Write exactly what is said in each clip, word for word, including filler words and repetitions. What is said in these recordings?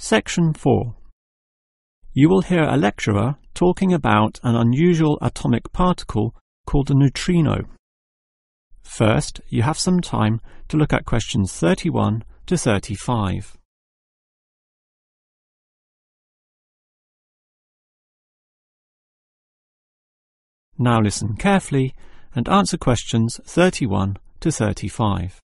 Section four. You will hear a lecturer talking about an unusual atomic particle called a neutrino. First, you have some time to look at questions thirty-one to thirty-five. Now listen carefully and answer questions thirty-one to thirty-five.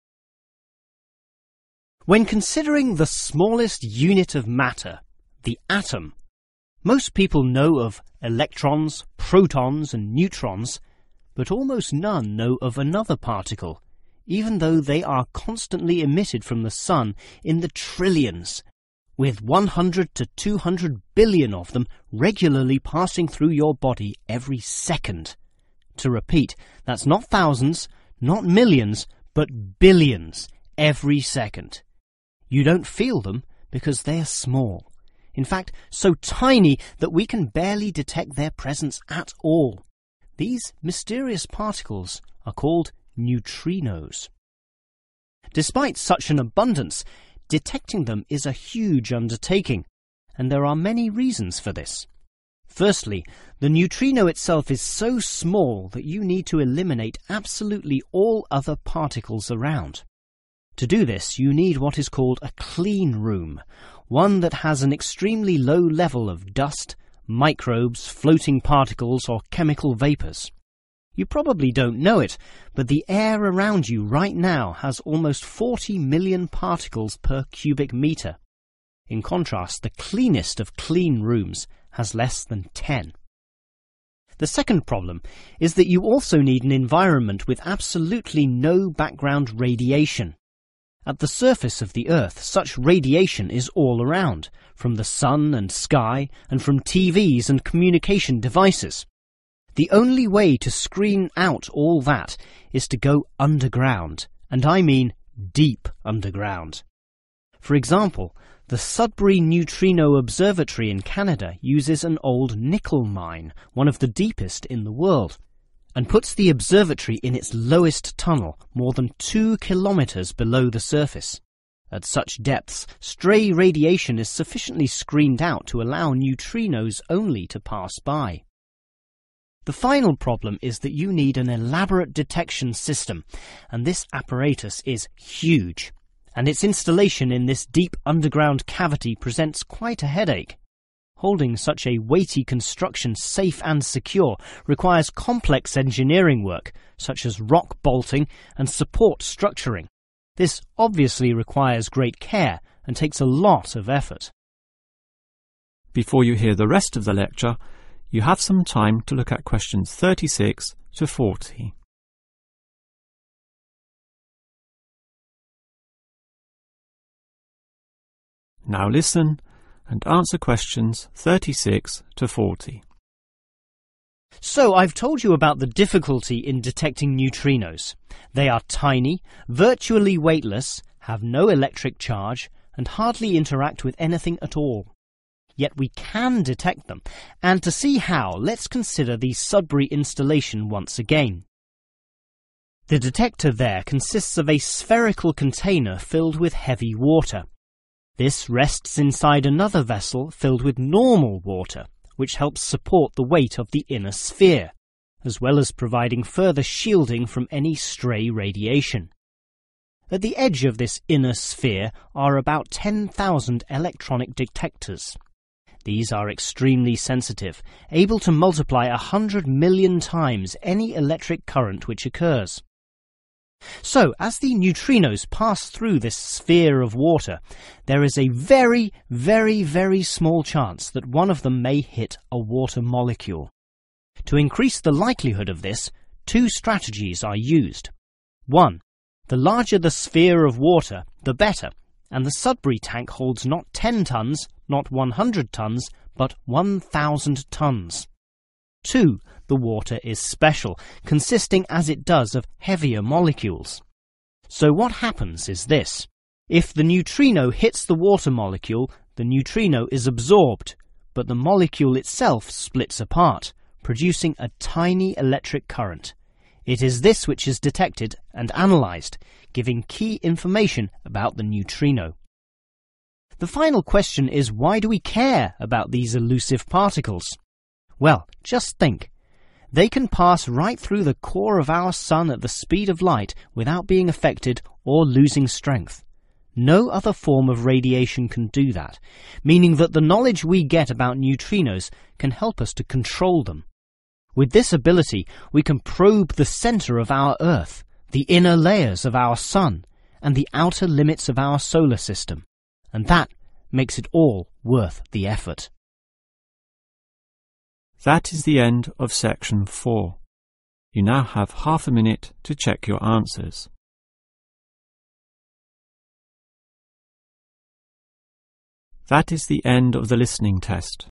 When considering the smallest unit of matter, the atom, most people know of electrons, protons and neutrons, but almost none know of another particle, even though they are constantly emitted from the sun in the trillions, with one hundred to two hundred billion of them regularly passing through your body every second. To repeat, that's not thousands, not millions, but billions every second. You don't feel them because they are small. In fact, so tiny that we can barely detect their presence at all. These mysterious particles are called neutrinos. Despite such an abundance, detecting them is a huge undertaking, and there are many reasons for this. Firstly, the neutrino itself is so small that you need to eliminate absolutely all other particles around. To do this, you need what is called a clean room, one that has an extremely low level of dust, microbes, floating particles, or chemical vapors. You probably don't know it, but the air around you right now has almost forty million particles per cubic meter. In contrast, the cleanest of clean rooms has less than ten. The second problem is that you also need an environment with absolutely no background radiation. At the surface of the Earth, such radiation is all around, from the sun and sky, and from T Vs and communication devices. The only way to screen out all that is to go underground, and I mean deep underground. For example, the Sudbury Neutrino Observatory in Canada uses an old nickel mine, one of the deepest in the world, and puts the observatory in its lowest tunnel, more than two kilometers below the surface. At such depths, stray radiation is sufficiently screened out to allow neutrinos only to pass by. The final problem is that you need an elaborate detection system, and this apparatus is huge, and its installation in this deep underground cavity presents quite a headache. Holding such a weighty construction safe and secure requires complex engineering work, such as rock bolting and support structuring. This obviously requires great care and takes a lot of effort. Before you hear the rest of the lecture, you have some time to look at questions thirty-six to forty. Now listen and answer questions thirty-six to forty. So I've told you about the difficulty in detecting neutrinos. They are tiny, virtually weightless, have no electric charge, and hardly interact with anything at all. Yet we can detect them, and to see how, let's consider the Sudbury installation once again. The detector there consists of a spherical container filled with heavy water. This rests inside another vessel filled with normal water, which helps support the weight of the inner sphere, as well as providing further shielding from any stray radiation. At the edge of this inner sphere are about ten thousand electronic detectors. These are extremely sensitive, able to multiply a hundred million times any electric current which occurs. So, as the neutrinos pass through this sphere of water, there is a very, very, very small chance that one of them may hit a water molecule. To increase the likelihood of this, two strategies are used. One, the larger the sphere of water, the better, and the Sudbury tank holds not ten tons, not one hundred tons, but one thousand tons. Two, the water is special, consisting as it does of heavier molecules. So what happens is this. If the neutrino hits the water molecule, the neutrino is absorbed, but the molecule itself splits apart, producing a tiny electric current. It is this which is detected and analyzed, giving key information about the neutrino. The final question is, why do we care about these elusive particles? Well, just think. They can pass right through the core of our sun at the speed of light without being affected or losing strength. No other form of radiation can do that, meaning that the knowledge we get about neutrinos can help us to control them. With this ability, we can probe the center of our Earth, the inner layers of our sun, and the outer limits of our solar system. And that makes it all worth the effort. That is the end of section four. You now have half a minute to check your answers. That is the end of the listening test.